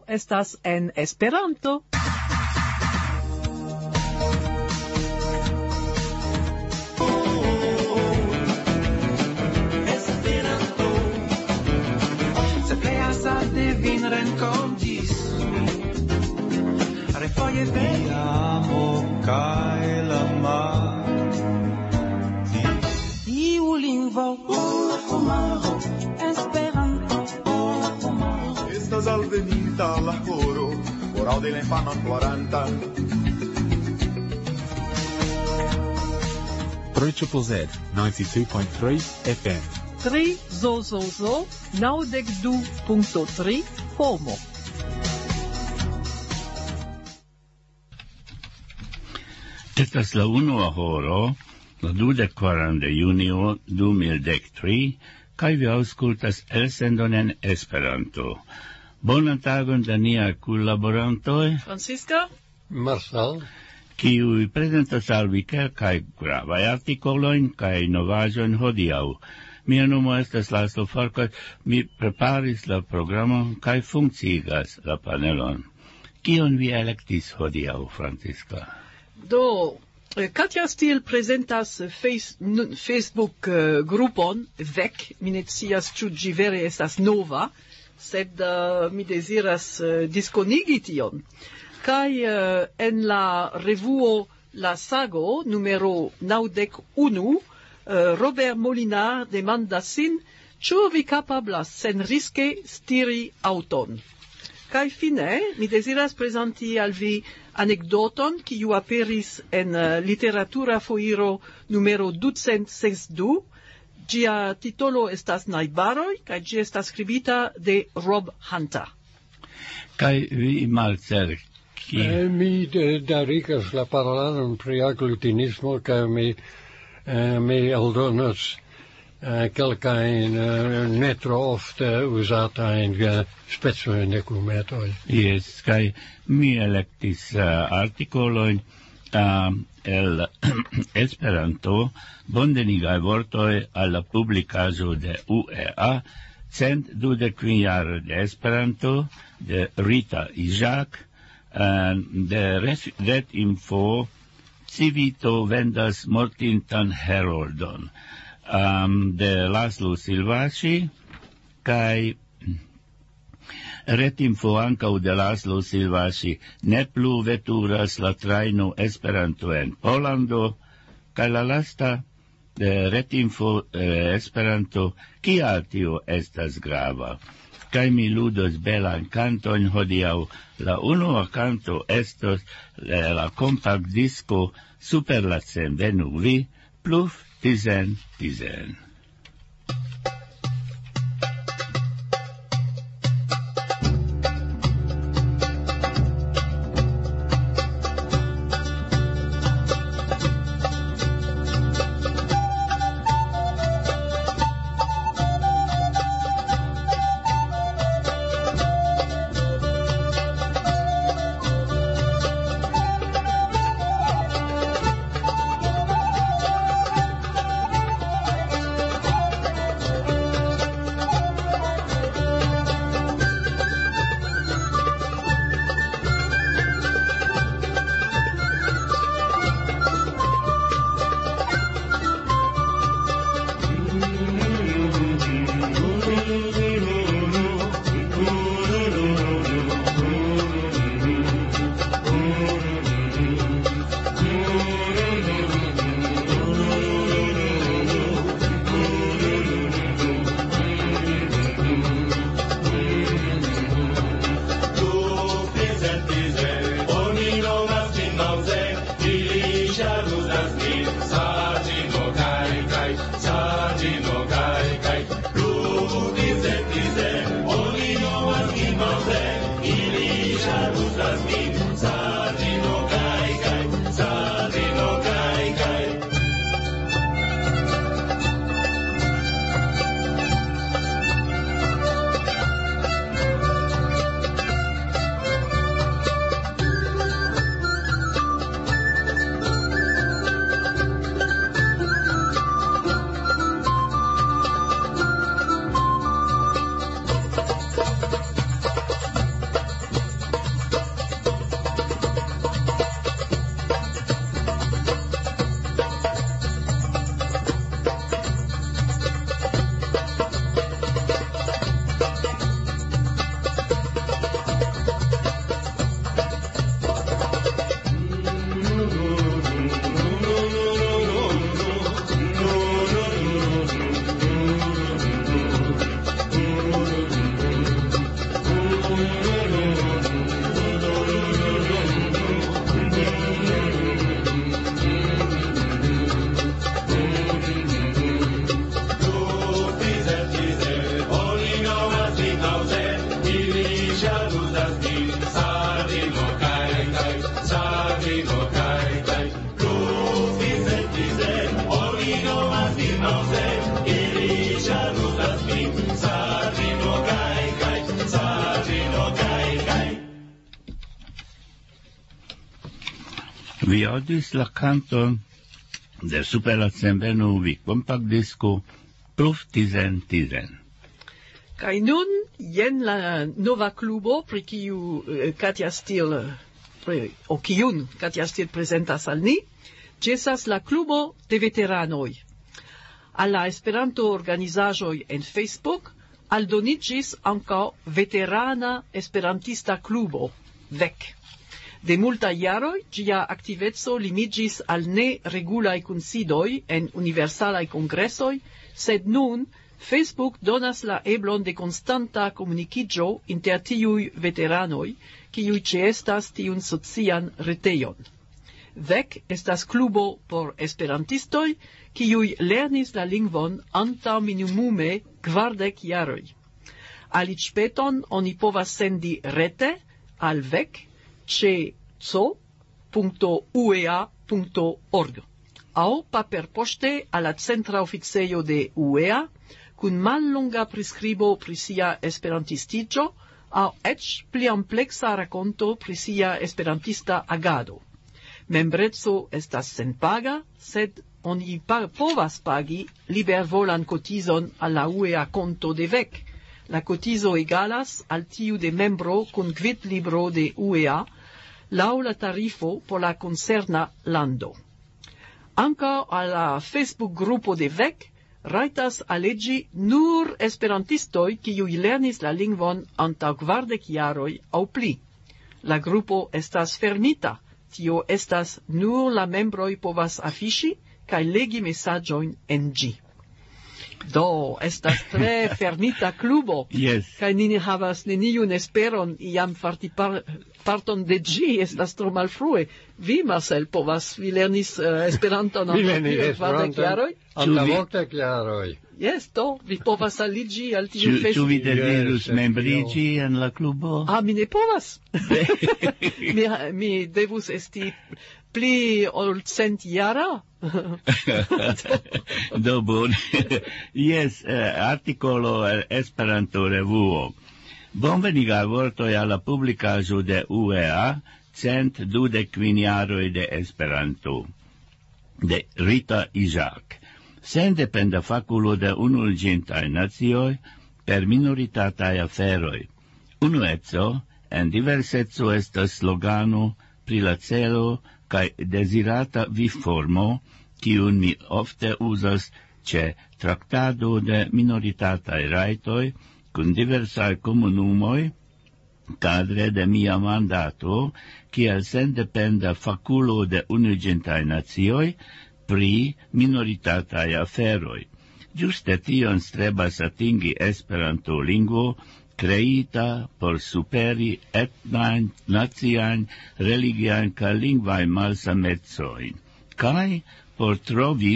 estas en Esperanto. Vin renkontis refoje vejamo kaj la mar iu lingvo homaro Esperanto homaro estas alveninta la horo por aŭdi la infanon ploranta Triple Z 92.3 FM 3 zo 92.3 homo. Estas la unua horo, la 24 de junio 2013, kaj vi aŭskultas elsendon en Esperanto. Bonan tagon de nia kunlaborantoj, Francisca? Marcel? kiuj prezentas al vi kelkaj gravaj artikolojn kaj novaĵojn hodiaŭ. Mia nomo estas Laszlo Farkas, mi preparis la programon kaj funkciigas la panelon. Kion vi elektis hodiaŭ, Francisca? Do, Katja Stil prezentas Facebook grupon VEC, mi ne scias ĉu ĝi vere estas nova, sed mi deziras diskonigi tion. Kaj en la revuo La Sago, numero 91, Robert Molinard demandas sin, ĉu vi kapablas senriske stiri aŭton. Kaj fine, mi deziras prezenti al vi anekdoton, kiu aperis en literatura foiro numero 262. Ĝia titolo estas Najbaroj, kaj ĝi estas skribita de Rob Hunter. Kaj vi, Marcel, Mi darigas la parolaron pri aglutinismo, kaj mi aldonas kelkajn ne tro ofte uzatajn specojn de kumetoj. Yes, kaj mi elektis artikolojn el Esperanto, bonvenigaj vortoj al la publikaĵo de UEA, 125 jaroj de Esperanto, de Rita Izak, de Retinfo, Civito vendas mortintan heroldon, de Laszlo Silvaci, kaj Retinfo ankaŭ de Laszlo Silvaci ne plu veturas la trajno Esperanto en Pollando, kaj la lasta de Retinfo Esperanto, kial tio estas grava? Kaj mi ludos belan kanton hodiaŭ. La unua kanto estos la kompakt disko Super la scène venu vi, pluf tizen. Vi audis la canton de super la vi compact disco Proof Tizen. Kai nun, jen la nova klubo, pri kiu Katia Steele, o kiun Katia Steele presentas al ni, ĉesas la klubo de veteranoj. Al la Esperanto-organizaĵoj en Facebook aldoniĝis ankaŭ veterana esperantista klubo, VEC. De multaj jaroj ĝia aktiveco limiĝis al ne regulaj kunsidoj en universalaj kongresoj, sed nun Facebook donas la eblon de konstanta komunikiĝo inter tiuj veteranoj, kiuj ĉeestas tiun socian retejon. VEC estas klubo por esperantistoj, kiuj lernis la lingvon antaŭ minimume 40 jaroj. Aliĝpeton oni povas sendi rete al VEC ĉe co.uea.org aŭ paperpoŝte al la centra oficejo de UEA kun mallonga priskribo pri sia esperantistiĝo aŭ eĉ pli ampleksa rakonto pri sia esperantista agado. Membreco estas senpaga, sed oni povas pagi libervolan kotizon al la UEA konto de VEC. La kotizo egalas al tiu de membro kun gvidlibro de UEA laŭ la tarifo por la koncerna lando. Ankaŭ al la Facebook-grupo de VEC rajtas aleĝi nur esperantistoj, kiuj lernis la lingvon antaŭ 40 jaroj aŭ pli. La grupo estas fermita, tio estas nur la membroj povas afiŝi kaj legi mesaĝojn en ĝi. Do, estas tre fermita klubo, Yes. kaj ni havas neniun esperon iam farti parton de ĝi, estas tro malfrue. Vi, Marcel, vi lernis Esperanton Mi antaŭ lernis 40 Esperanton jaroj? antaŭ 40 jaroj. Yes, do, vi povas aliĝi al tiu Ĉu festo. vi dezirus Yes, membriĝi en la klubo? Mi ne povas. mi devus esti pli ol 100 jara. Do bone. Yes, artikolo el Esperanto-revuo. Bonveniga vortoj al la publikaĵo de UEA 125 jaroj de Esperanto, de Rita Iżak. Sendependa fakulo de Unuiĝintaj Nacioj per minoritataj aferoj. Unueco en diverseco estas slogano pri la celo kaj dezirata vivformo, kiun mi ofte uzas ĉe traktado de minoritataj rajtoj kun diversaj komunumoj kadre de mia mandato kiel sendependa fakulo de Unuiĝintaj Nacioj pri minoritataj aferoj. Ĝuste tion strebas atingi Esperanto-lingvo kreita por superi etnajn, naciajn, religiajn kaj lingvajn malsamecojn, kaj por trovi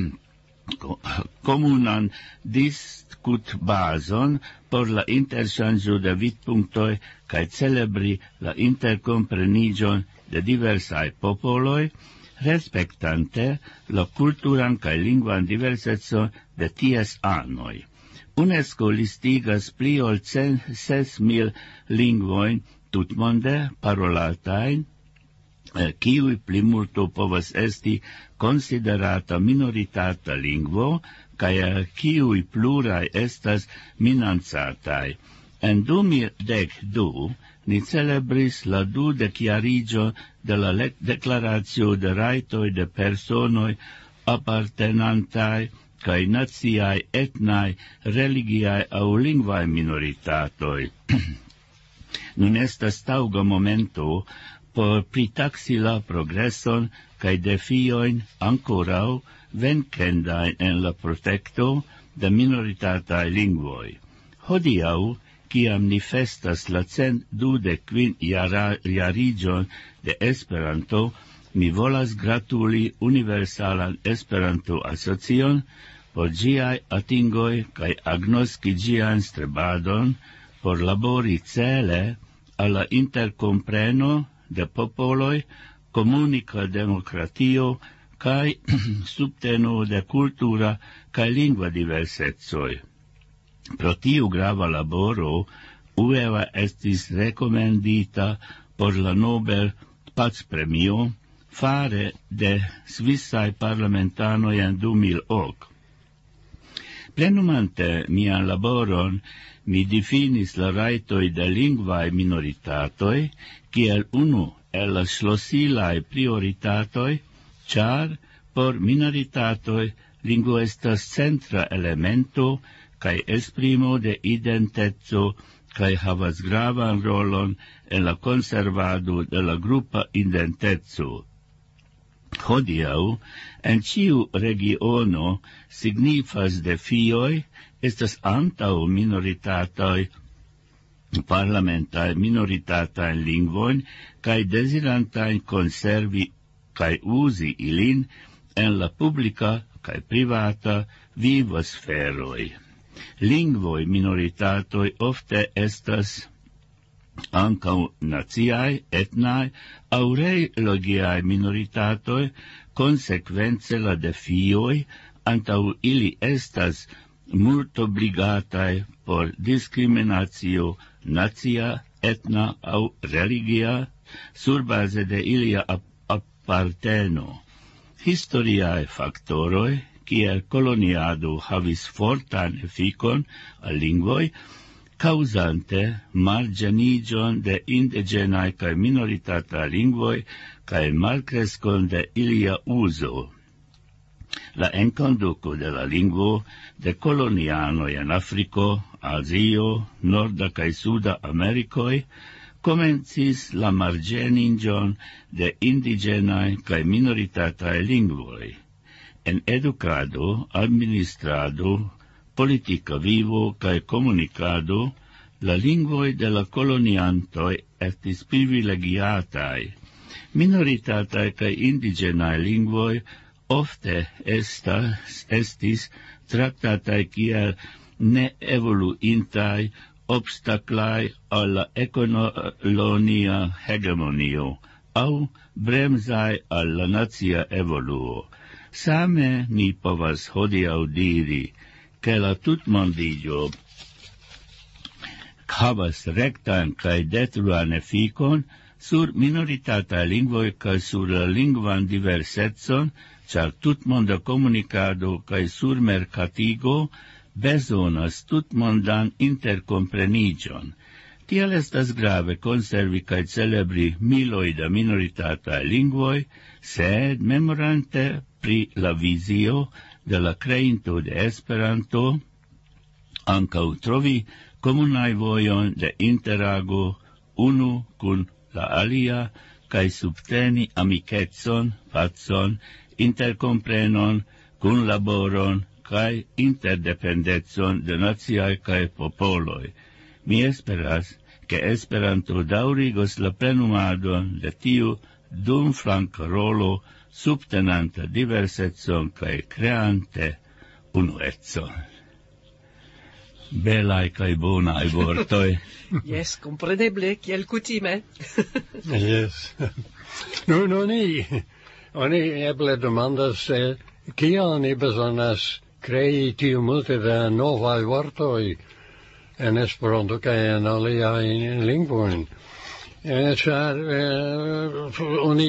komunan diskutbazon por la interŝanĝo de vidpunktoj kaj celebri la interkompreniĝon de diversaj popoloj, respektante la kulturan kaj lingvan diversecon de ties anoj. UNESCO listigas pli ol 6,000 lingvojn tutmonde parolatajn, kiuj plimulto povas esti konsiderata minoritata lingvo, kaj kiuj pluraj estas minancataj. En 2012 ni celebris la 20-jariĝon de la deklaracio de rajtoj de personoj apartenantaj kaj naciaj, etnaj, religiaj aŭ lingvaj minoritatoj. Nun estas taŭga momento por pritaksi la progreson kaj defiojn ankoraŭ venkendajn en la protekto de minoritataj lingvoj. Hodiaŭ, kiam ni festas la 125 jariĝon de Esperanto, mi volas gratuli Universalan Esperanto-Asocion por ĝiaj atingoj kaj agnoski ĝian strebadon por labori cele alla intercompreno de popoloi, comunica democratio, cae subteno de cultura cae lingua diversezoi. Pro tiu grava laboro, UEVA estis recomendita por la Nobel Paz Premio fare de Swissai parlamentanoi en 2008. Plenumante mian laboron, mi definis la raitoi de lingvae minoritatoi kiel unu el la schlosilai prioritatoi, char por minoritatoi lingvo estas centra elemento cae esprimo de identezo cae havas gravan rolon en la conservado de la grupa identezo. Hodiau, en ciu regiono signifas defioi, estas antau minoritatoi parlamentae minoritatain lingvoin, cae desirantain conservi cae usi ilin en la publica cae privata viva sferoi. Lingvoi minoritatoi ofte estas ancau naziae, etnae, au religiae minoritatoi, consequence la defioi, antau ili estas multobligatae por discriminatio nazia, etna au religia, sur base de ilia apparteno. Historiae factoroi, kiel coloniado havis fortan efficon al lingvoi, causante margenigion de indigenae cae minoritata lingvoi cae malcrescon de ilia uso. La enconduco de la lingvo de colonianoi en Africo, Asio, Norda cae Suda Americoi comencis la margenigion de indigenae cae minoritatae lingvoi. En educado, administrado, politica vivo cae comunicado, la lingvoi de la coloniantoi estis privilegiatae. Minoritatae cae indigenae lingvoi ofte estis tractatae kiel ne evoluintae obstaclae alla economia hegemonio, au bremsae alla natia evoluo. Same ni povas hodiaŭ diri, che la tutmondiĝo havas rektan kaj detruan efikon sur minoritatae lingvoj kaj sur la lingvan diversecon, ĉar tutmonda komunikado kaj surmerkatigo bezonas tutmondan interkompreniĝon. Tial estas grave konservi kaj celebri miloj da minoritatae lingvoj, sed memorante pri la vizio de la creinto de Esperanto, ancau trovi comunai vojon de interago unu cun la alia, cae subteni amicetson, pacon, intercomprenon, cun laboron, cae interdependetson de naziae cae popoloi. Mi esperas che Esperanto daurigos la plenumadon de tiu dumflanca rolo subtenanta diversecon cae creante unuetson. Belai cae bonae vortoi. Yes, compreneble, kiel kutime. Yes. Nun, oni eble demandas, kiel ni bezonas crei tiu multe da novae vortoi en Esperanto cae en aliae lingvoin. Char oni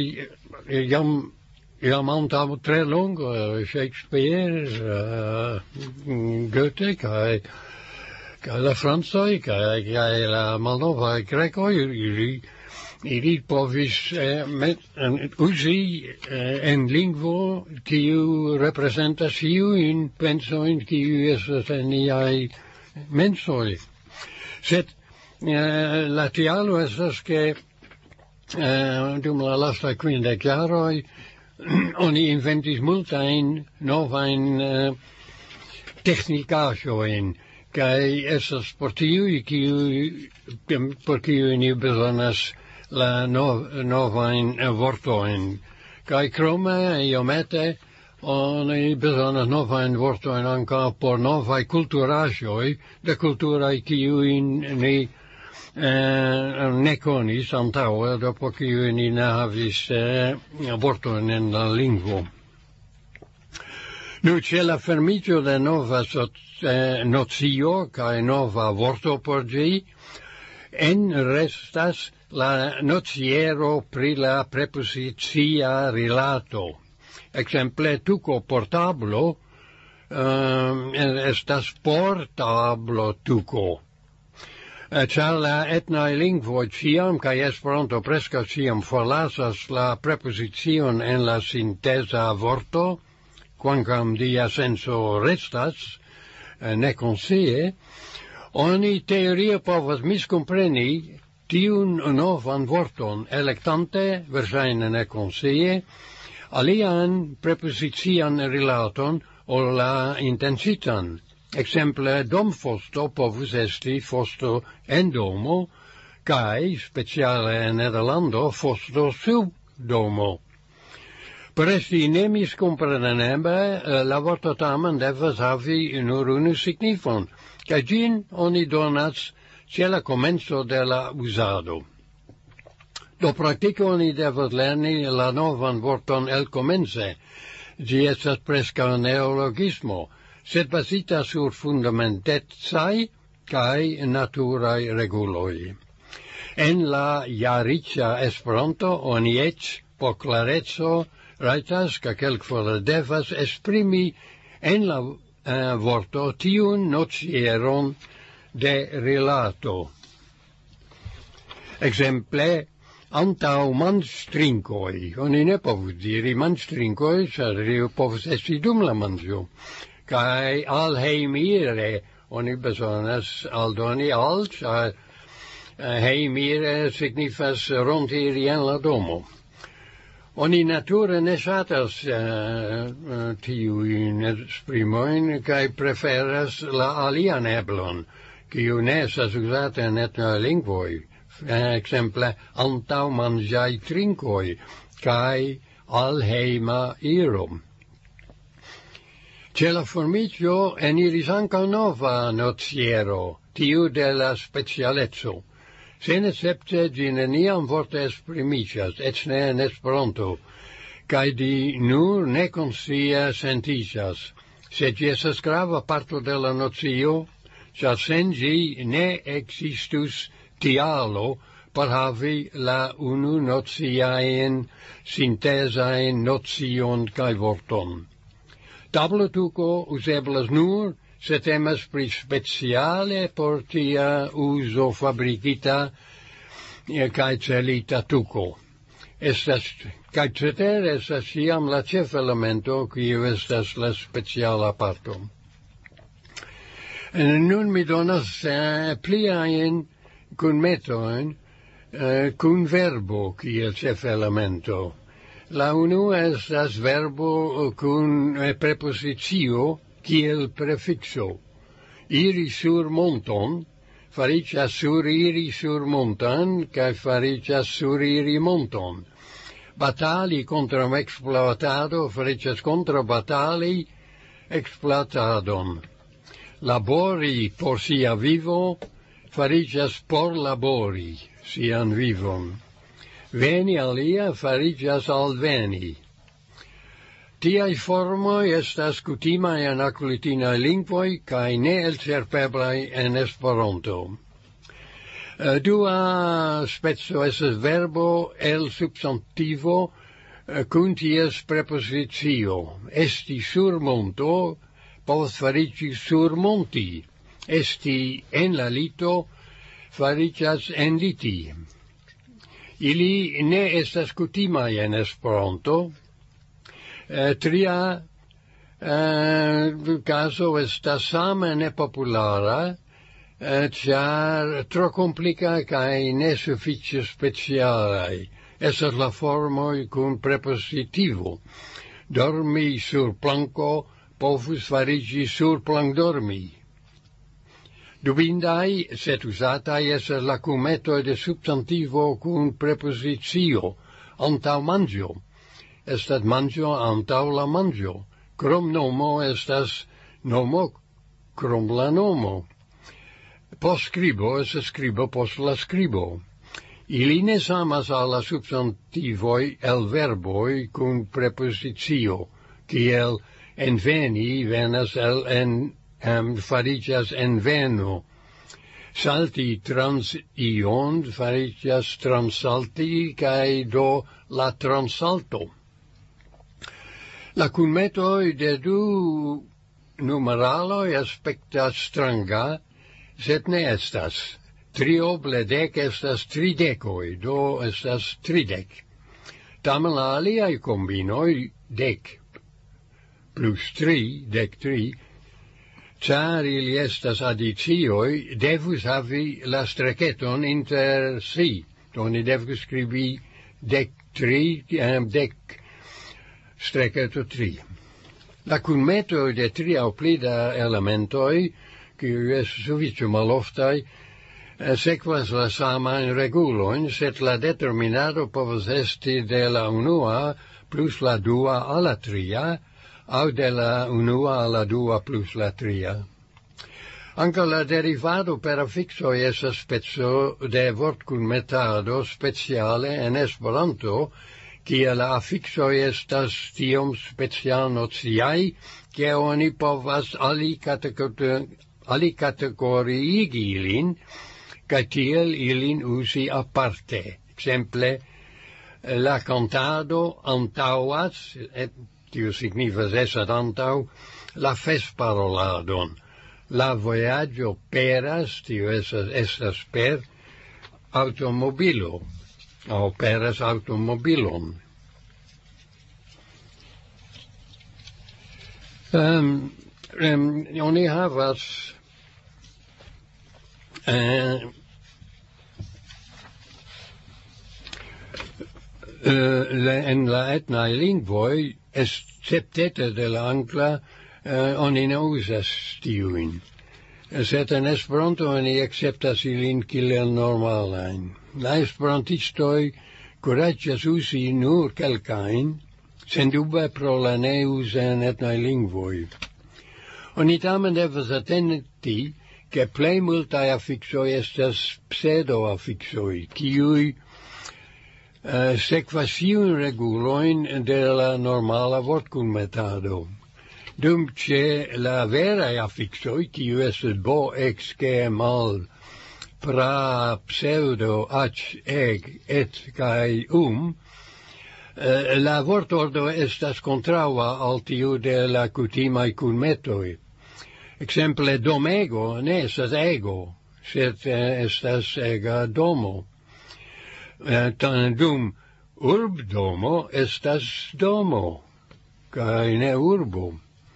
jam antau tre longo Shakespeare, Goethe, cae la Francoi, cae la malnovae Grecoi, ili povis usi en lingvo kiu representas iuin pensoin kiu estas en niai mensoi. Sed la tialo estas che dum la lasta 15 jaroj oni inventis multajn novajn technikaĵojn, kaj estas por tiuj por kiuj ni bezonas la novajn vortojn. Kaj krome iomete oni bezonas novajn vortojn ankaŭ por novaj kulturaĵoj, de kulturaj kiujn ni ne conis antaŭe, dopo kiu ni ne havis vortojn en la lingvo. Nu, c'è la fermiĝo de nova nocio kaj nova vorto por ĝi, restas la nociero pri la prepozicia rilato. Exemple, tuko portablo estas portablo tuko. Ĉar la etnaj lingvoj ĉiam kaj Esperanto preskaŭ ĉiam forlasas la prepozicion en la sinteza vorto, quancam dia senso restas, nekonscie, oni teorie povas miskompreni tiun novan vorton elektante, verŝajne nekonscie, alian prepozician rilaton ol la intencitan. Exemple, domfosto povus esti fosto en domo, kaj speciale en Nederlando fosto sub domo. Per esti ne miskompreneble, la vorto tamen devas havi nur unu signifon, kaj ĝin oni donas ĉe la komenco de la uzado. Do praktike oni devas lerni la novan vorton elkomence. Ĝi estas preskaŭ neologismo, sed bazita sur fundamentecaj kaj naturaj reguloj. En la ja riĉa Esperanto oni eĉ por klareco rajtas kaj kelkfoje devas esprimi en la vorto tiun nocieron de rilato. Exemple, antaŭ manĝtrinkoj. Oni ne povus diri manĝtrinkoj, ĉar povus esti dum la manĝo. Kaj al hejmire oni bezonas aldoni al, ĉar hejmire signifas rondiri en la domo. Oni nature ne ŝatas tiujn esprimojn kaj preferas la alian eblon, kiu ne estas uzata en etnaj lingvoj. Exemple, antaŭmanĝaj trinkoj kaj alhejma iro. Ĉe la formiĝo eniris ankaŭ nova nociero, tiu de la specialeco. Senescepte ĝi neniam vorte esprimiĝas, eĉ ne en Esperanto, kaj ĝi nur nekonscie sentiĝas, sed ĝi estas grava parto de la nocio, ĉar sen ĝi ne ekzistus tialo por havi la unu nociajn sintezajn nocion kaj vorton. Tablotuko uzeblas nur se temas pri speciale por tia uzo fabrikita kaj celita tuko. Kaj cetere estas ĉiam la ĉefelemento, kiu estas la speciala parto. Nun mi donas pliajn kunmetojn kun verbo kiel ĉefelemento. La unua estas verbo kun prepozicio kiel prefixo. Iri sur monton fariĝas suriri sur montan kaj fariĝas suriri monton. Batali kontraŭ ekspluatado fariĝas kontraŭ batali ekspluatadon. Labori por sia vivo fariĝas por labori sian vivon. Veni alia fariĝas alveni. Tiaj formoj estas kutimaj en aklutinaj lingvoj kaj ne elĉerpeblaj en Esperanto. Dua speco estas verbo el substantivo kun ties prepozicio. Esti sur monto povas fariĝi surmonti. Esti en la lito fariĝas enliti. Ili ne estas kutimaj en Esperanto. Tria caso estas same nepopulara, ĉar tro komplika kaj ne sufiĉe specialaj. Estas la formoj kun prepozitivo. Dormi sur planko povus fariĝi sur plankdormi. Dubindaj, sed uzataj estas la kunmetoj de substantivo kun prepozicio antaŭ manĝo. Estas manĝo antaŭ la manĝo. Krom nomo estas nomo krom la nomo. post scribo estas scribo post la scribo. Ili ne samas al la substantivoi el verboi cum preposicio, kiel enveni venas el farigas enveno. Salti trans ion farigas transalti, cae do la transalto. La cunmetoi de du numeraloi aspectas stranga, sed ne estas. Trioble dec estas tridecoi, do estas tridec. Tamen la aliai combinoi, dec plus 3, dec 3, char ili estas adicioi, devus havi la streketon inter si. Do ni devus scribi dec 3, dec streketo 3. La cunmetoi de 3 au pli da elementoi, kiu est sufiĉe maloftaj, sequas la saman reguloin, sed la determinado povas esti de la unua plus la dua a la tria, au de la unua a la dua plus la tria. Anca la derivado per affixoi estas spezo de vortcunmetado speciale en Esperanto, kie la affixoi estas tiom special nociai, ke oni povas alikategoriigi ilin, ca tiel ilin usi aparte. Exemple, la cantado antauas, tiu signifas esat antau, la fesparoladon. La voyaggio peras, tiu estas per automobilo, au peras automobilon. Oni havas en la etnae lingvoi, exceptete de la angla, oni ne uzas tiuin. Sed en Esperanto oni acceptas ilin kiel normalain. La esperantistoi coragias usi nur kelkain, sendube pro la ne uso en etnae lingvoi. Oni tamen devas atenti che plei multae affixoi estas pseudo-affixoi, kiui sequas iun reguloin de la normala vortcunmetado. Dum ce la verae affixoi, kiu estes bo, ex, que, mal, pra, pseudo, ac, eg, et, cae, la vortordo estas contraua al tiu de la cutimae cunmetoi. Exemple, domego ne estas ego, sed estas ega domo. Dum urbdomo estas domo, cae ne urbo.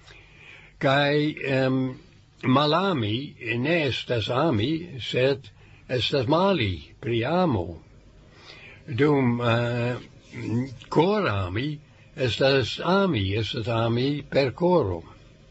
Cae malami ne estas ami, sed estas mali, pri amo. Dum corami estas ami per coro.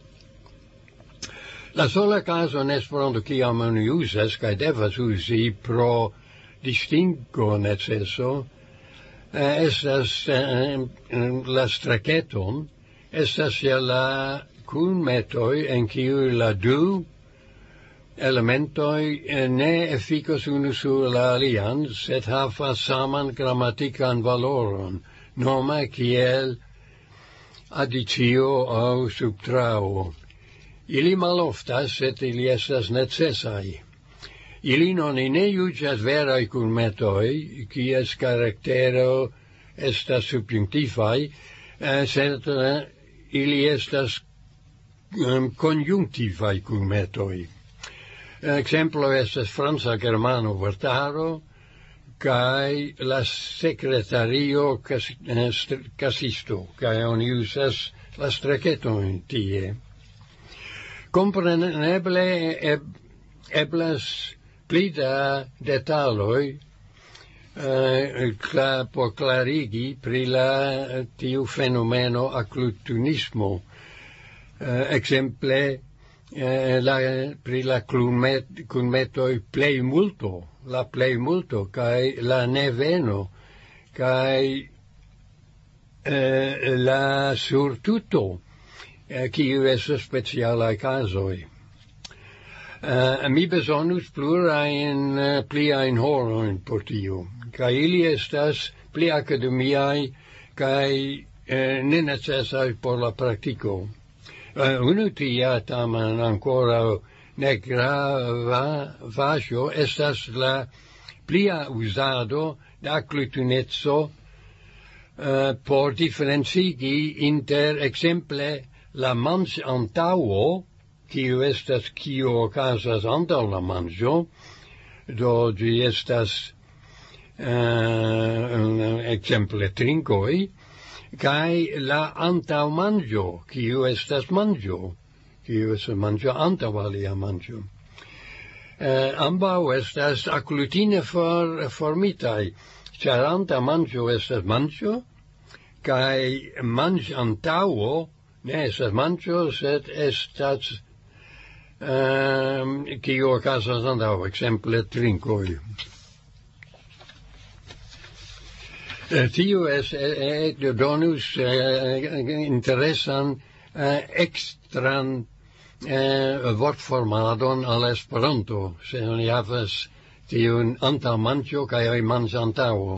La sola caso en Esperanto kiam oni uzas kaj devas uzi pro distingo neceso estas la straketon, estas la cunmetoi en kiu la du elementoi ne efficos unu sur la alian, sed havas saman grammatican valoron, nome kiel addicio au subtrao. Ili maloftas, sed ili estas necessai. Ili non ne iugas verai cunmetoi, kies caractero estas subjunctifai, sed ili estas conjunctivai cunmetoi. Exemplo estas franca germano vortaro, cae la secretario casisto, cae oni usas la straketon tie. Compreneble eblas pli da detaloi por clarigi pri la tiu fenomeno agglutinismo. Exemple, pri la cunmetoi plei multo, cae la neveno, cae la surtuto, kiu estas specialae casoi. Mi besonus plurain pliain horojn por tio, kaj ili estas pli akademiaj kaj ne necesaj por la praktiko. Unu tia tamen ancora ne gravaĵo estas la plia uzado de aglutinezzo por diferencigi inter exemple la manĝantaŭo, kiu estas kio okazas antaŭ la manĝo, do ĝi estas exemple trinkoj, kaj la antaŭmanĝo, kiu estas manĝo antaŭ alia manĝo. Ambaŭ estas aglutine formitaj, ĉar antaŭmanĝo estas manĝo, kaj manĝantaŭo ne estas manĝo, sed estas kio okazas antaŭ, ekzemple trinkoj. Tio donus interesan ekstran vortformadon al Esperanto, se oni havas tiun antaŭmanĝo kaj manĝantaŭo.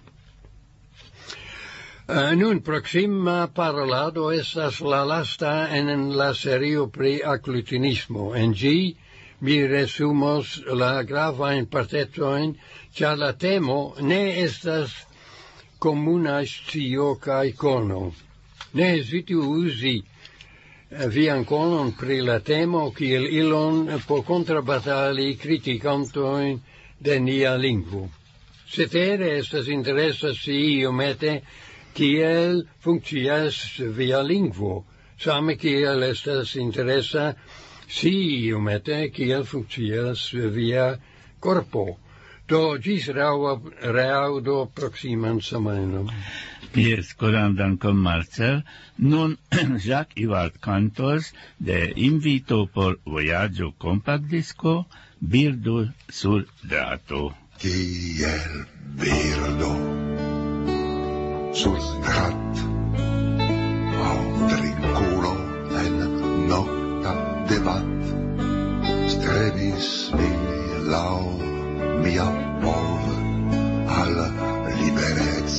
Nun proxima parolado estas la lasta en la serio pri aglutinismo. En ĝi mi resumos la gravajn partecojn, ĉar la temo ne estas komuna scio kaj kono. Ne hezitu uzi vian konon pri la temo kiel ilon por kontrabatali kritikantojn de nia lingvo. Cetere estas interesa scii iomete kiel funkcias via lingvo, same kiel estas interesa scii iomete kiel funkcias via korpo. Do ĝis reaŭdo proksiman semajnon. Yes, koran dankon, Marcel. Nun Jacques Ivard cantos de Invito por vojaĝo kompaktdisko Birdo sur Drato. Kiel birdo sur strat, aŭ trinkulo en nokta debat, strebis mi laŭ mia pol al liberec.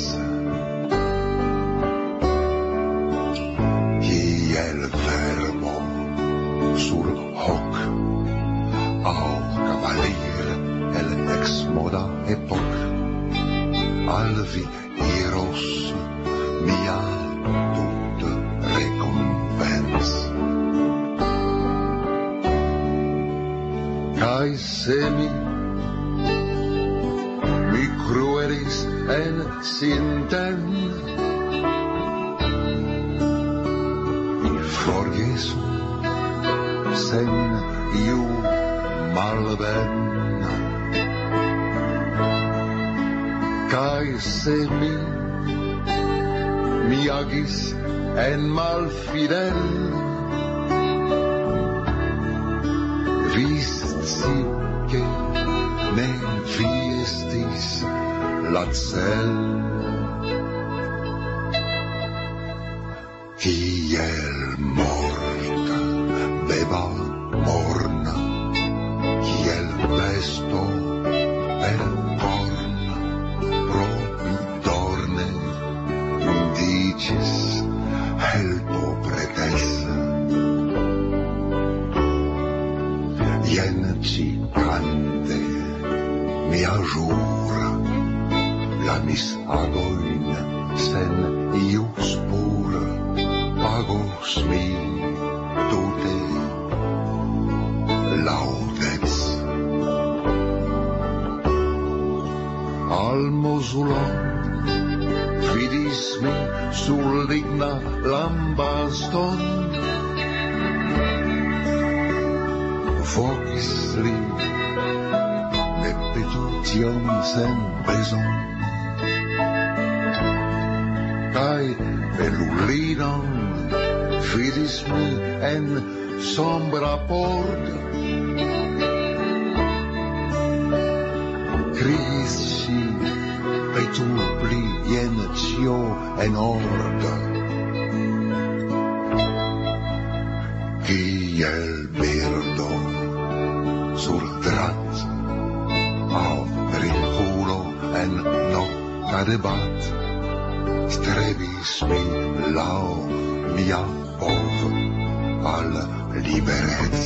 Kiel vermo sur hoc, aŭ cavalier el exmoda epoc, al vi iros mia tut recompense. Kaj se mi cruelis en sintem, mi forgesu sen iu malben. Kaj se mi agis en malfidel, visci che ne vi estis la cel. Kiel morta beba morna, kiel besto per corna, pro mi dorne indicis helpo pretesa. Jen citante mi ažura la misagoin sen iu spur pagos mi tute laudec. Almozulon vidis mi sur ligna lambaston, vocis li ne petution sen beson, kai belulinon vidis mi en sombra port, criis si petu pli jen cio en orda. Kiel birdo sur drat. Al rinculo en nocta debat, strebis mi lau mia ov al liberec.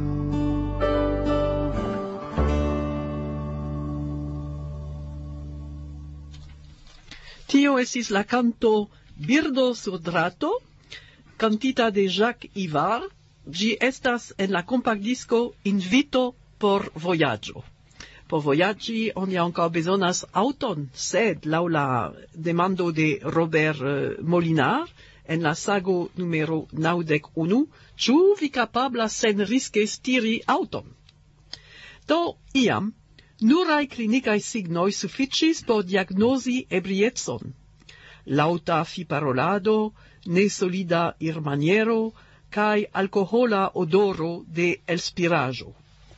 Tio estis la canto Birdo sur drato, cantita de Jacques Ivar. Gi estas en la compactdisco Invito por voyaggio. Por voyaggi oni ankaŭ bezonas auton, sed laŭ la demando de Robert Molinar en la sago numero 91, ĉu vi kapablas senriske stiri auton? Do iam nuraj klinikaj signoj sufiĉis por diagnozi ebriecon. Laŭta fiparolado, nesolida irmaniero, kaj alkohola odoro de elspiraĵo.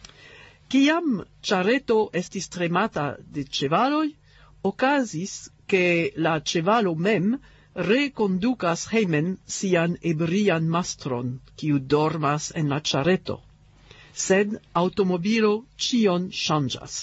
Kiam ĉareto estis tremata de ĉevaloj, okazis, ke la ĉevalo mem rekondukas hejmen sian ebrian mastron, kiu dormas en la ĉareto. Sed automobilo ĉion ŝanĝas.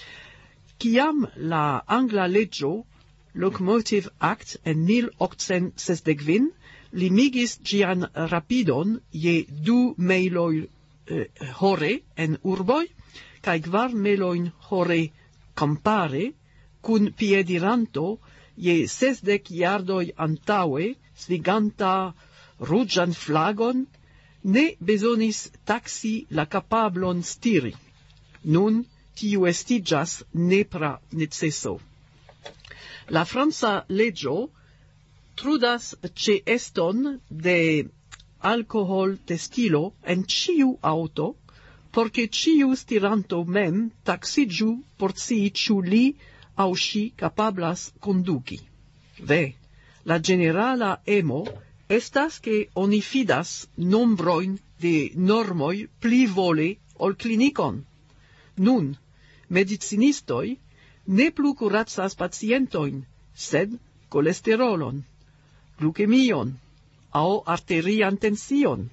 Kiam la angla leĝo Locomotive Act en 1860 limigis ĝian rapidon je 2 mejloj hore en urboj kaj 4 mejlojn hore kampare, kun piediranto je 60 jardoj antaŭe, svinganta ruĝan flagon, ne bezonis taksi la kapablon stiri. Nun tiu estiĝas nepra neceso. La franca leĝo trudas ĉeeston de alkohol-testilo en ĉiu aŭto, por ke ĉiu stiranto mem taksiĝu por scii ĉu li aŭ ŝi kapablas konduki. Ve, la ĝenerala emo estas ke oni fidas nombrojn de normoj pli vole ol klinikon. Nun, medicinistoj ne plu kuracas pacientojn, sed kolesterolon, glukemion aŭ arterian tension.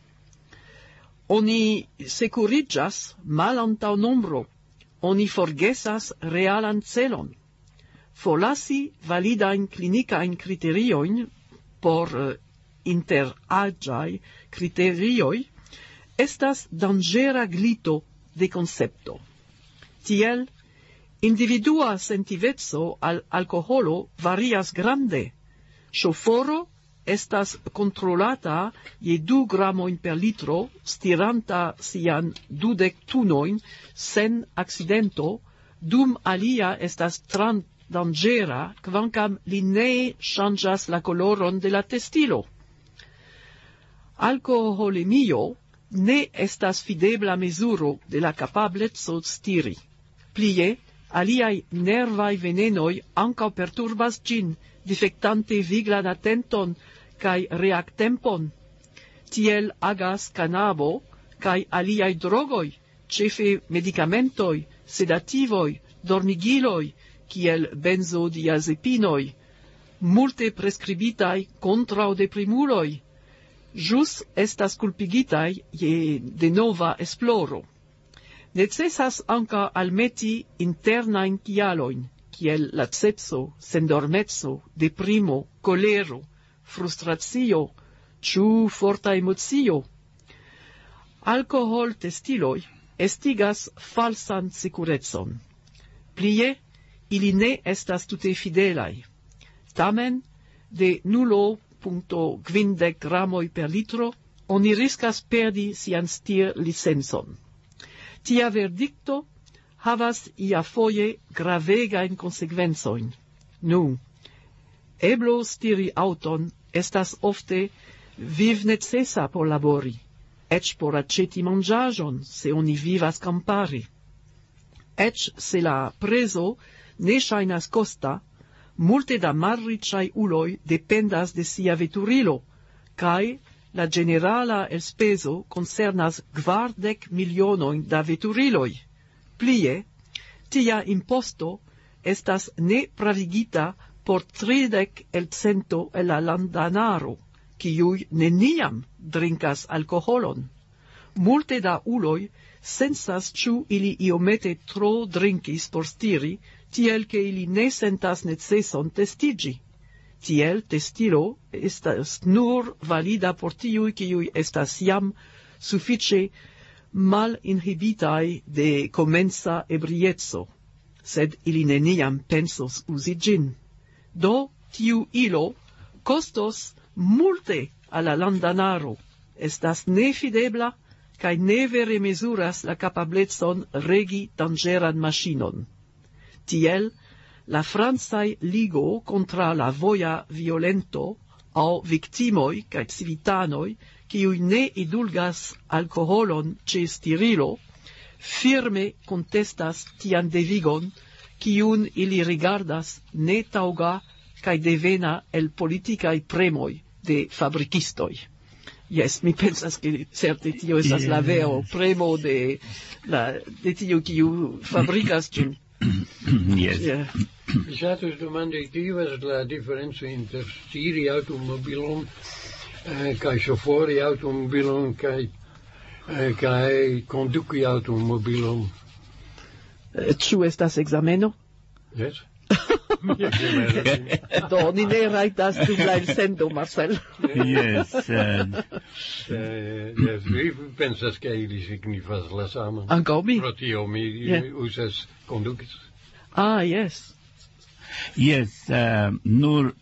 Oni sekuriĝas malantaŭ nombro, oni forgesas realan celon. Forlasi validajn klinikajn kriteriojn por interaĝaj kriterioj estas danĝera glito de koncepto. Tiel, individua sentiveco al alkoholo varias grande. Ŝoforo estas kontrolata je 2 gramojn per litro, stiranta sian 20 tunojn sen akcidento, dum alia estas danĝera, kvankam li ne ŝanĝas la koloron de la testilo. Alkoholemio ne estas fidebla mezuro de la kapableco stiri. Plie, aliaj nervaj venenoj ankaŭ perturbas ĝin, difektante viglan atenton kaj reaktempon. Tiel agas kanabo kaj aliaj drogoj, ĉefe medikamentoj, sedativoj, dormigiloj, kiel benzodiazepinoj, multe preskribitaj kontraŭ deprimuloj, ĵus estas kulpigitaj je denova esploro. Necesas ankaŭ almeti internajn kialojn, kiel laceco, sendormeco, deprimo, kolero, frustracio, ĉu forta emocio. Alkohol-testiloj estigas falsan sekurecon. Plie, ili ne estas tute fidelaj. Tamen, de 0,50 gramoj per litro, oni riskas perdi sian stir-licencon. Tia verdikto havas iafoje gravegajn konsekvencojn. Nu, eblo stiri aŭton estas ofte vivnecesa por labori, eĉ por aĉeti manĝaĵon, se oni vivas kampare. Eĉ se la prezo ne ŝajnas kosta, multe da malriĉaj uloj dependas de sia veturilo, kaj la ĝenerala elspezo koncernas 40 milionojn da veturiloj. Plie, tia imposto estas ne pravigita por 30% el la landanaro, kiuj neniam drinkas alkoholon. Multe da uloi sensas ciu ili iomete tro drinkis por stiri, tiel che ili ne sentas neceson testigi. Tiel testilo estas nur valida por tiui kiui estas jam suffice mal inhibitai de comenza ebriezzo, sed ili neniam pensos usi gin. Do tiu ilo costos multe alla landanaro, estas nefidebla, cae ne vere mesuras la capablezzon regi dangeran machinon. Tiel, la Franzai ligo contra la voia violento au victimoi cae civitanoi, kiui ne idulgas alcoholon ce stirilo, firme contestas tian devigon, kiun ili rigardas ne tauga cae devena el politicae premoi de fabricistoi. Yes, mi pensas che certe tio esas la vero premo de tio kiu fabricas gin. Yes. Mi satus domandi, kiu es la differenzo inter stiri automobilon kai chauffori automobilon kai conduci automobilon? Ciu estas exameno? Yes. Do, ni ne raitas dum la elsendo, Marcel. Yes. Yes, mi pensas che ili signifas la sama. Ankaŭ mi. Pro tio mi usas conducis. Ah, yes. Yes, nur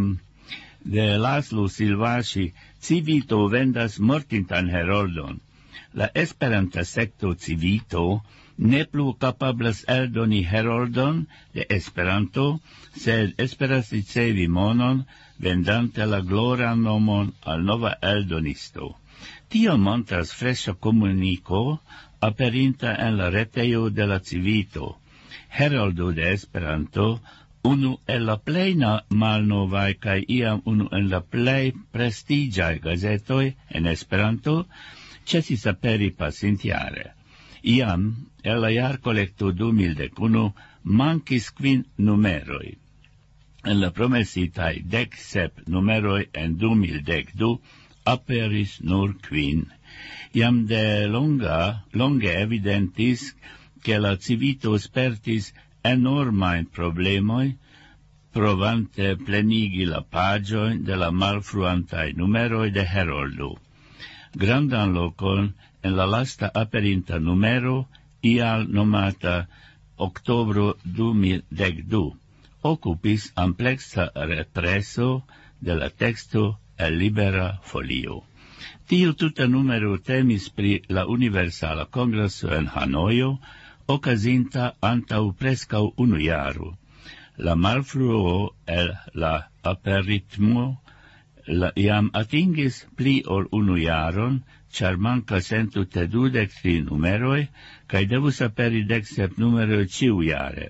de Laszlo Silvasi Civito vendas mortintan heroldon. La Esperanta secto Civito ne plu capablas eldoni heroldon de Esperanto, sed esperas ricevi monon vendante la gloran nomon al nova eldonisto. Tio montras fresca comunico aperinta en la retejo de la Civito. Heroldo de Esperanto, unu el la plei malnovae kai iam unu en la plei prestigiae gazetoi en Esperanto, cesis aperi pasintiare. Iam, el la iar collecto 2011, mancis 5 numeroi. En la promesitai 17 numeroi en 2012 aperis nur 5. Iam de longe evidentis che la Civito spertis enormain problemoi, provante plenigi la pagioi de la malfruantai numeroi de Heroldo. Grandan locon en la lasta aperinta numero, ial nomata Octobro 2012, occupis amplexa represo de la texto el Libera Folio. Tiu tuta numero temis pri la Universala Congresso en Hanoio, occasinta antau prescau 1 jaru. La malfluo el la aperitmo iam atingis pli ol 1 jaron, char manca 123 numeroi, cae devus aperi 17 numeroi ciu jare.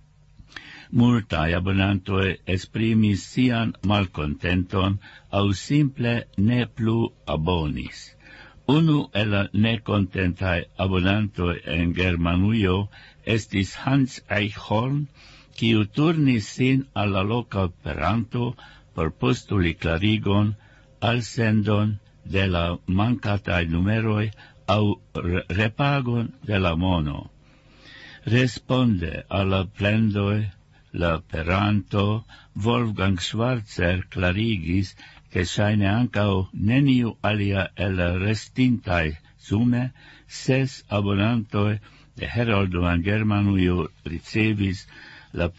Multae abonantoi esprimis sian malcontenton, au simple ne plu abonis. Unu el la necontentae abonantoi en Germanuio estis Hans Eichhorn, quiu turnis sin alla loca operanto por postuli clarigon al sendon de la mancatae numeroi au repagon de la mono. Responde alla plendoi la peranto Wolfgang Schwarzer clarigis che shaine ancao neniu alia el restintai sume 6 abonantoi de Heroldo en Germanuio ricevis la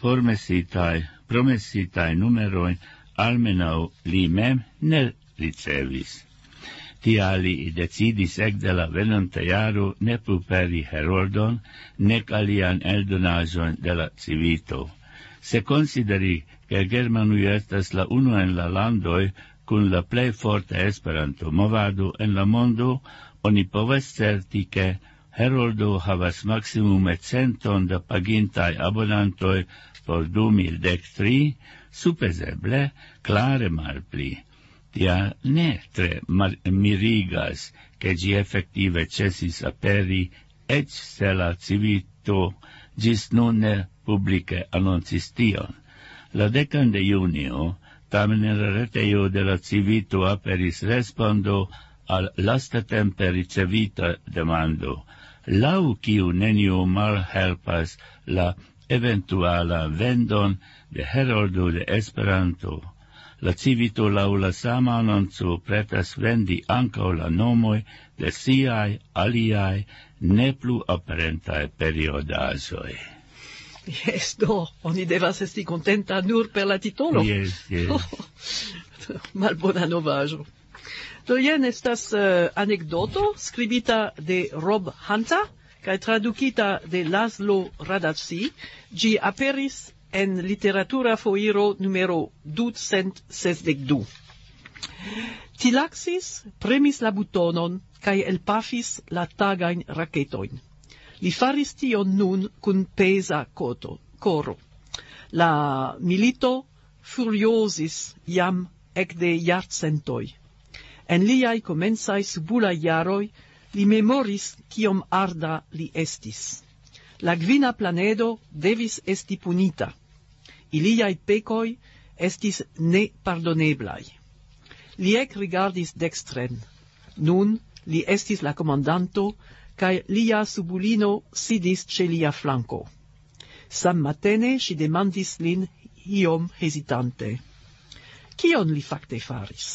promesitai numeroi almenau li mem ne ricevis. Tiali decidis ec de la venonta jaro ne puperi Heroldon, nec alian eldonajon de la Civito. Se consideri che Germanuio estas la uno en la landoi cun la plei forte Esperanto movado en la mondo, oni povas certi che Heroldo havas maximum 100 da pagintai abonantoi por 2013, supezeble clare malpli. Tia ne tre mirigas che gi effective cesis aperi, ec se la Civito gis nun ne publice annoncis tion. La 10 de junio, tamen in la retejo de la Civito aperis respondo al lastatempe ricevita demando, lau kiu neniu malhelpas la eventuala vendon de heroldo de Esperanto. La civito lau la sama annonco pretas vendi ankaŭ la nomoj de siaj aliaj ne plu aperentaj periodaĵoj. Yes, oni devas esti contenta nur per la titolo. Yes. Malbona novaĵo. Do jen estas anekdoto skribita de Rob Hunter kaj tradukita de Laszlo Radacsi. Ĝi aperis en literatura foiro numero 262. Tilaxis premis la butonon kaj elpafis la tagajn raketojn. Li faris tion nun kun peza koro. La milito furiosis jam ekde jarcentoj. En liaj komencaj subulaj jaroj li memoris kiom arda li estis. La kvina planedo devis esti punita. Iliaj pekoj estis nepardoneblaaj. Li ekrigardis dekstren. Nun li estis la komandanto, kaj lia subulino sidis ĉe lia flanko. Sammatene ŝi demandis lin iom hezitante. Kion li fakte faris?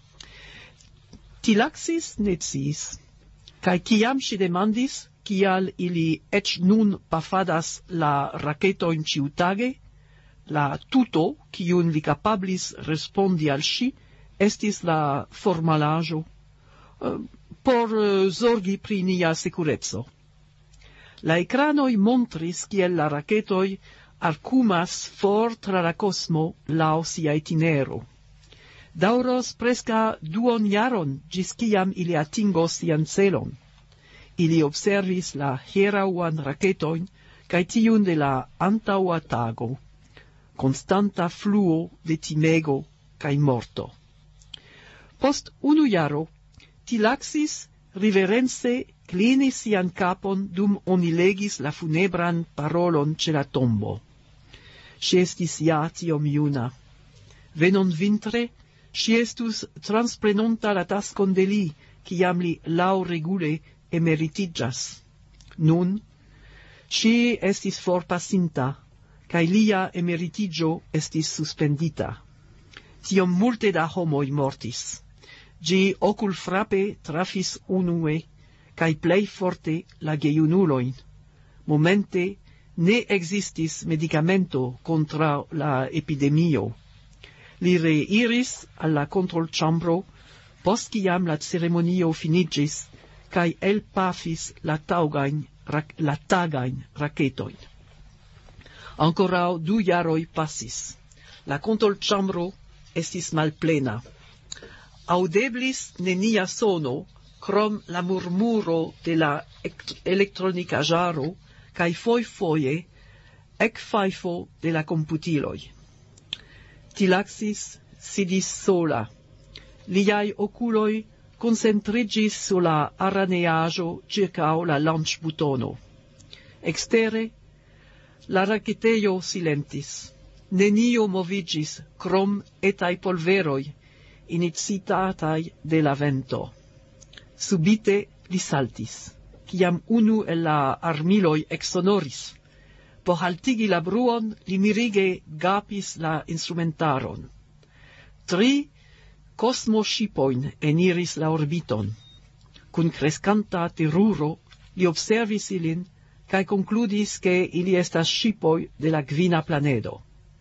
Tilaxis ne sciis, kaj kiam ŝi demandis, kial ili eĉ nun pafadas la raketojn ĉiutage, la tuto, kiun li kapablis respondi al ŝi, estis la formalaĵo por zorgi pri nia sekureco. La ekranoj montris kiel la raketoj arkumas for tra la kosmo laŭ sia itinero. Daŭros preskaŭ duonjaron ĝis kiam ili atingos sian celon. Ili observis la hieraŭan raketojn kaj tiun de la antaŭa tago. Constanta fluo de timego kaj morto. Post 1 jaro, Tilaxis riverence klinis sian kapon dum oni legis la funebran parolon ĉe la tombo. Ŝi estis ja tiom juna. Venonvintre ŝi estus transprenonta la taskon de li, kiam li laŭregule emeritiĝas. Nun ŝi estis forpasinta, kaj lia emeritiĝo estis suspendita. Tiom multe da homoj mortis. Ĝi okulfrape trafis unue, kaj plej forte la gejunulojn. Momente ne ekzistis medikamento kontraŭ la epidemio. Li reiris al la kontrolĉambro, post kiam la ceremonio finiĝis, kaj elpafis la tagajn raketojn. Ankoraŭ 2 jaroj pasis. La kontrolĉambro estis malplena. Aŭdeblis nenia sono, krom la murmuro de la elektronikaĵaro kaj fojfoje ekfajfo de la komputiloj. Tilaxis sidis sola. Liaj okuloj koncentriĝis sur la araneaĵo ĉirkaŭ la lanĉbutono. Ekstere la raketejo silentis. Nenio moviĝis krom etaj polveroj inicitataj de la vento. Subite li saltis, kiam unu el la armiloj eksonoris. Por haltigi la bruon, li mirige gapis la instrumentaron. 3 kosmoŝipojn eniris la orbiton. Kun kreskanta teruro li observis ilin kaj konkludis ke ili estas ŝipoj de la kvina planedo.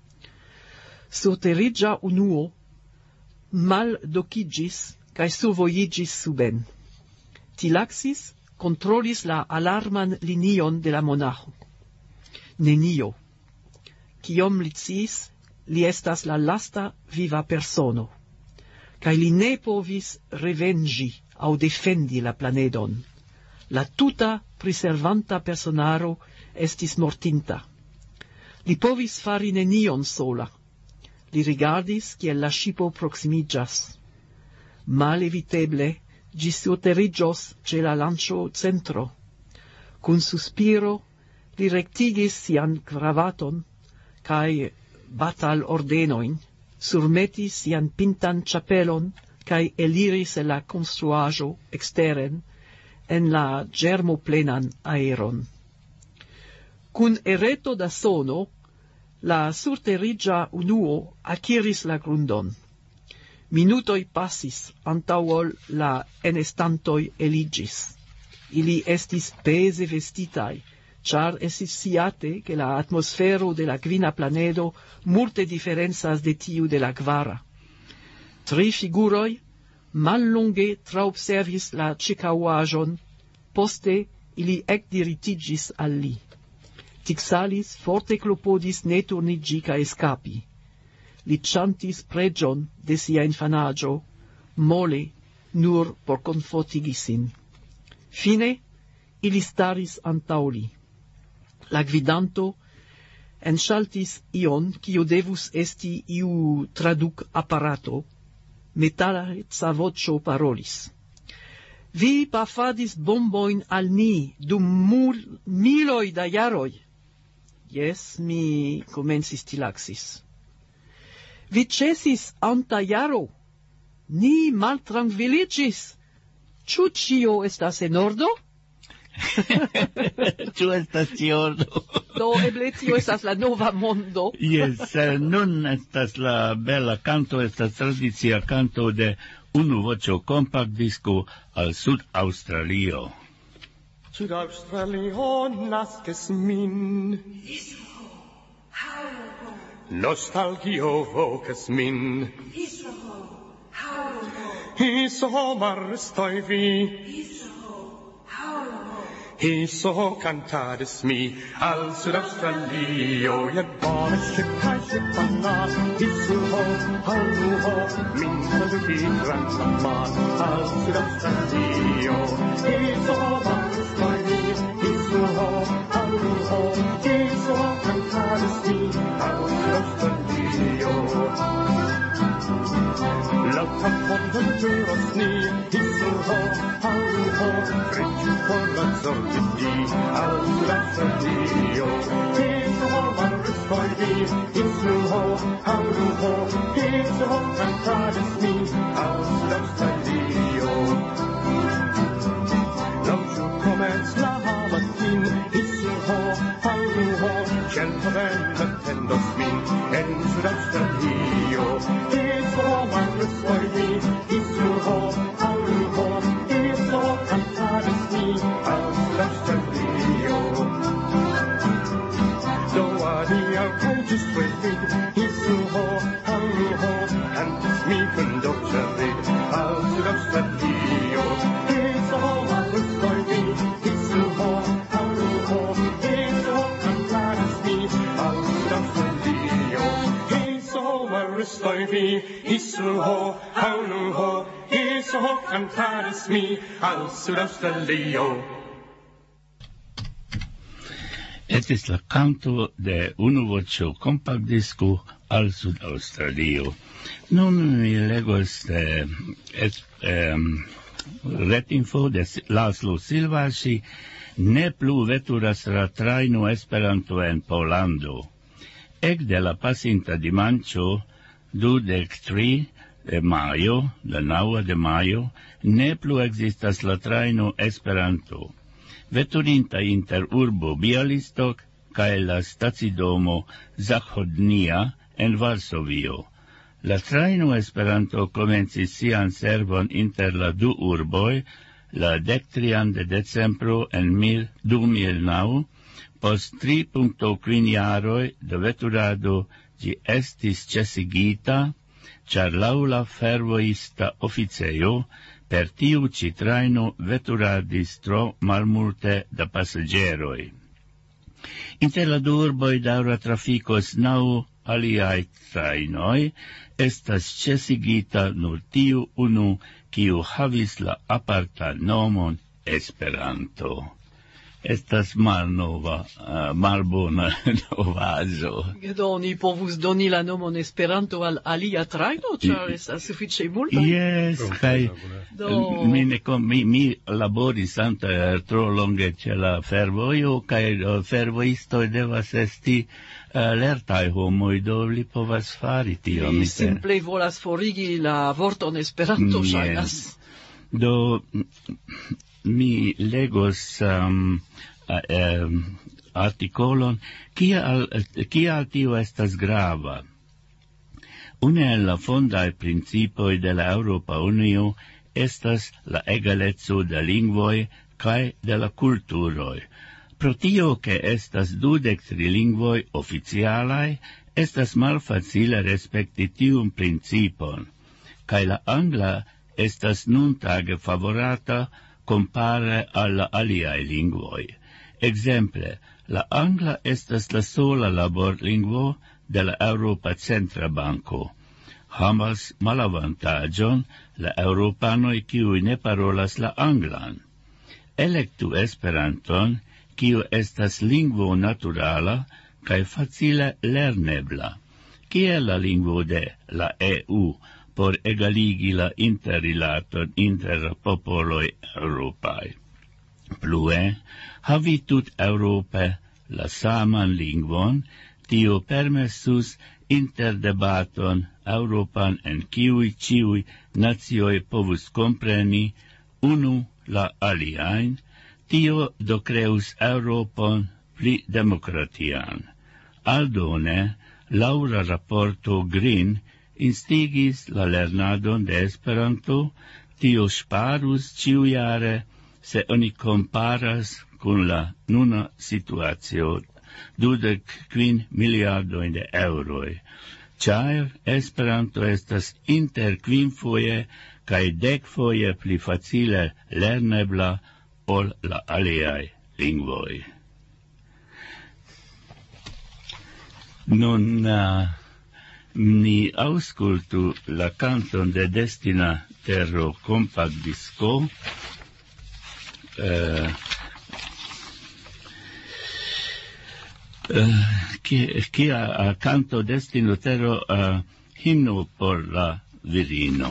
Surteriĝa unuo maldokiĝis kaj survojiĝis suben. Tilaxis kontrolis la alarman linion de la monaĥo. Nenio. Kiom li sciis, li estas la lasta viva persono, kaj li ne povis revenĝi aŭ defendi la planedon. La tuta priservanta personaro estis mortinta. Li povis fari nenion sola. Li rigardis kiel la ŝipo proksimiĝas. Maleviteble ĝi surteriĝos ĉe la lanĉo-centro. Kun suspiro li rektigis sian kravaton kaj batalordenojn, surmetis sian pintan ĉapelon cae eliris el la construajo exteren en la germoplenan aeron. Cun ereto da sono, la surterigia unuo acquiris la grundon. Minutoi passis antaŭ la enestantoi eligis. Ili estis pese vestitai, char estis sciate che la atmosfero de la kvina planedo multe diferencas de tiu de la kvara. 3 figuroi mallonge traobservis la ĉirkaŭaĵon, poste ili ekdiritigis al li. Tixalis forte klopodis ne turniĝi kaj eskapi. Li chantis preĝon de sia infanaĝo, mole, nur por komfortigi sin. Fine, ili staris antaŭ li. La gvidanto enŝaltis ion, kiu devus esti iu traduk-aparato. Metaleca voĉo parolis. Vi pafadis bombojn al ni dum miloj da jaroj. Jes, mi komencis tilaxis. Vi ĉesis anta jaro. Ni maltrankviliĝis. Ĉu ĉio estas en ordo? Ĉu estas ĉio ordo? Do eble tio estas la nova mondo. Yes, nun estas la bela canto, estas tradicia canto de unuvoĉo compact disco al Sud-Aŭstralio. Sud-Aŭstralio naskis min. Nostalgio vokas min. Sommarstoj vi. Så kantades mi al Sud-Australio. Jag bara chipparna. Hisselhå, hallå, min förbi grannsamman al Sud-Australio. Sommarstoj vi. Hisselhå, hallå, så kantades mi al Sud-Australio. Låta podden för oss ni. Hisselhå, hallå, fritt för att sorgen di al Sud-Australio. Sommarstoj vi. Hisselhå, hallå, så kantades mi al Sud-Australio. Långt kommer slavattin. Hisselhå, hallå, känn på vänner tändos min en Sud-Australio. Sommarstoj vi. Hisselhå, hallå, så kantades mi al Sud-Australio. Då the outrageous with Hisselhå, hallå, kantas mi kundokärrig al Sud-Australio. Sommarstoj vi. Hisselhå, hallå, så kantades mi al Sud-Australio. Sommarstoj vi. Hisselhå, hallå, så kantades mi al Sud-Australio. Estis la canto de unuvoĉo compact disco al Sud-Aŭstralio. Nun mi legos retinfo de Laszlo Silvasi. Ne plu veturas la trajno Esperanto en Pollando. Ekde la pasinta dimanĉo 23 de majo, la 9 de majo, ne plu ekzistas la trajno Esperanto. Veturinta inter urbo Bialystok kaj la stacidomo Zachodnia en Varsovio. La trajno Esperanto komencis sian servon inter la du urboj la 13 de decembro en 2009, post 3.5 jaroj de veturado ĝi estis ĉesigita, ĉar laŭ la fervojista oficejo per tiu ĉi trajno veturadis tro malmulte da pasaĝeroj. Inter la du urboj daŭra trafikos 9 aliaj trajnoj, estas ĉesigita nur tiu unu, kiu havis la apartan nomon Esperanto. Estas malnova, malbona novaĵo. Do oni povus doni la nomon Esperanto al alia trajno, ĉar estas sufiĉe multaj. Yes, kaj mi laboris antaŭ tro longe ĉe la fervojo, kaj fervojistoj devas esti lertaj homoj do li povas fari tio. Mi simple volas forigi la vorton Esperanto ŝajnas. Do mi legos artikolon kial tio estas grava. Une el la fondaj principoj de la Eŭropa Unio estas la egaleco de lingvoj kaj de la kulturoj. Pro tio che estas 23 lingvoj oficialaj, estas malfacile respekti tiun principon, kaj la angla estas nuntage favorata compare alla aliaj lingvoj. Exemple, la angla estas la sola laborlingvo de la Europa Centra Banko. Havas malavantaĝon la eŭropanoj kiuj ne parolas la anglan. Elektu Esperanton, kiu estas lingvo naturala kaj facile lernebla, kiel la lingvo de la EU por egaligi la interrilaton inter popoloj eŭropaj. Plue, havi tut Eŭrope la saman lingvon, tio permesus interdebaton Eŭropan en kiuj ĉiuj nacioj povus kompreni unu la aliajn, tio do creus Europon pli demokratian. Aldone, laŭ la raporto Green instigis la lernadon de Esperanto, tio ŝparus ĉiujare se oni comparas kun la nuna situacio 25 miliardoj de euroj. Ĉar Esperanto estas inter 5 foje kaj 10 foje pli facile lernebla ol la aliaj lingvoj. Nun ni aŭskultu la kanton de Destina Terro Compact Disco, kia canto Destino Terro himno por la virino.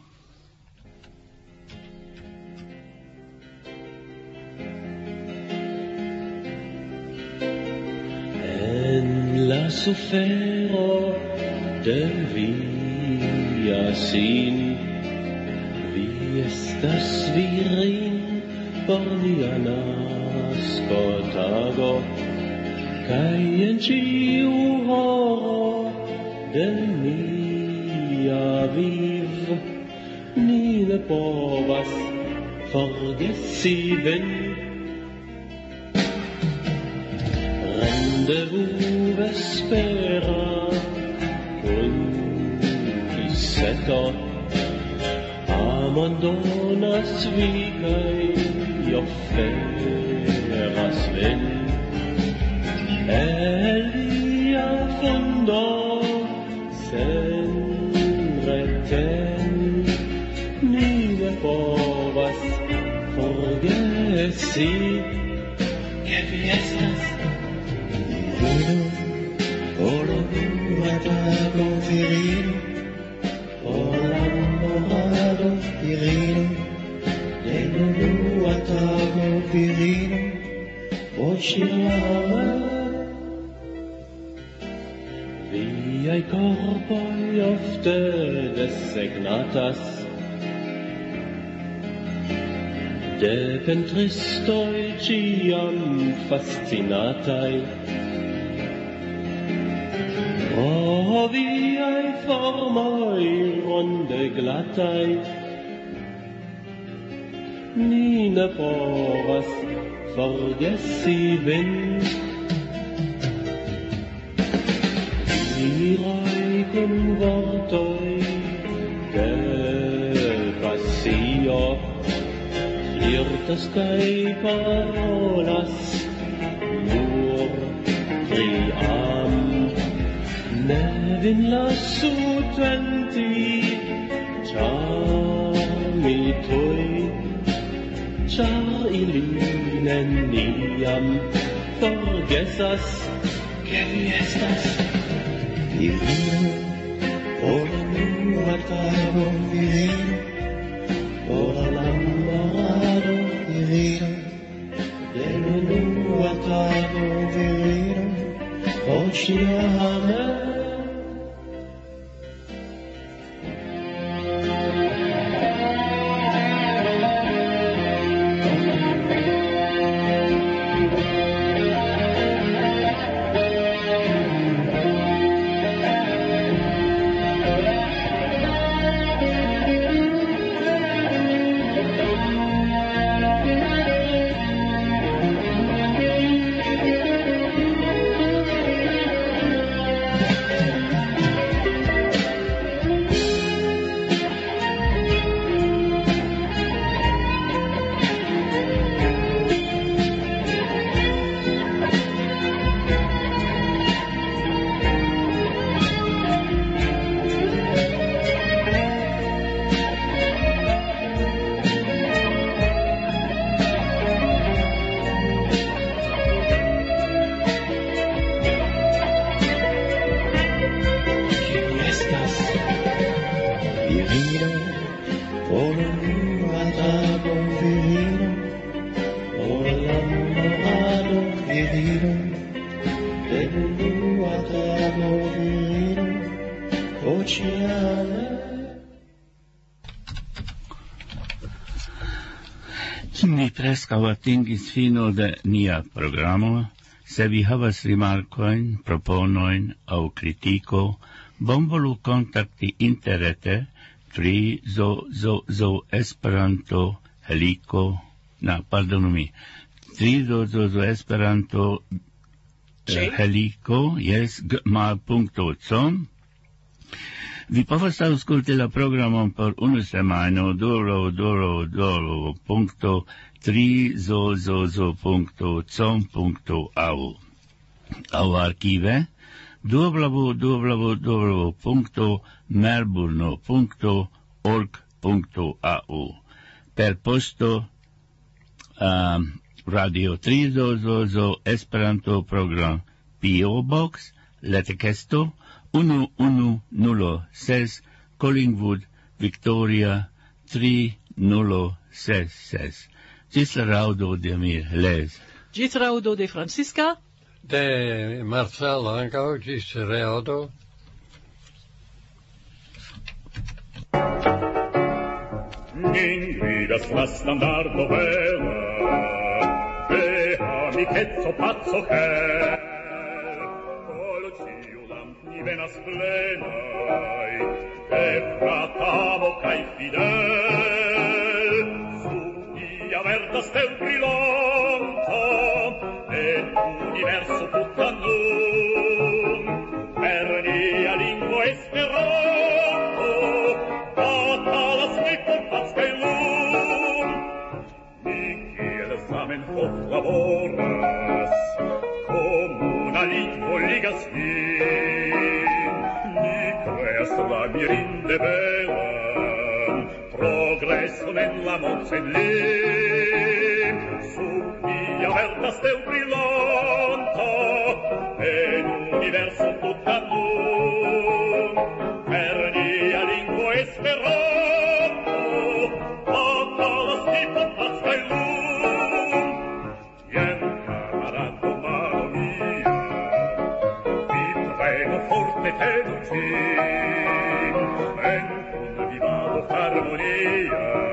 En la sufero de via sin, vi estas virin por nia naskotago, kaj en ĉiu horo de nia viv, ni ne povas forgesi vin. Rendezvous vespera kun kiseto, amon donas vi kaj oferas vin. Elia fundo sen reten, ni ne povas forgesi ke vi estas por la tago virino, por l'amorado virino, l'enua tago virino, oscillava. Viai corpoi ofte desegnatas de pentristoi ciam fascinatai. O viai formoi ronde glatai, ni ne povas forgesi vin. Diroi cum vortoi de passio, flirtas kai parolas nur pri am. Ne vin lassu tenti, ĉar mi tuj, ĉar ili neniam forgesas ke vi estas virino, por l'enua tago virino, por l'amorado virino, l'enua tago virino, oscillava. virino, con un atado virino, o l'amorado virino, un atado virino, oceano. Ni preskaŭ atingis fino de nia programo. Se vi havas rimarkojn, proponojn aŭ kritiko, bonvolu kontakti interrete pri Esperanto heliko, Esperanto heliko, gmail.com. Vi povas aŭskulti la programon por unu semajno www.3zozozo.com.au aŭ arkive www.melbourne.org.au per posto Radio 3zozozo Esperanto program PO Box Letekesto 1106 Collingwood, Victoria 3066. Gis la raudo de Amir Les. Gis raudo de Francisca. De Marcel ankaŭ gis raudo. Nin vidas la standardo bela, e amicetso pazzo che venas plenai, e fratamo cae fidel, su via verda stel brillanta, et universo tutta nun, per nia lingua esperanto, batalas mi compaz cae lum, ni kiel Zamenhof laboras, comuna lingua ligas la mirinde bella, progresso nella monsenlim, su via verda stel brillanta, e l'universo tutta nun, per nia lingua esperanto, batalas tipo pazca e lum. Ien, camarado mano mia, vi prego forte tenuci, harmonia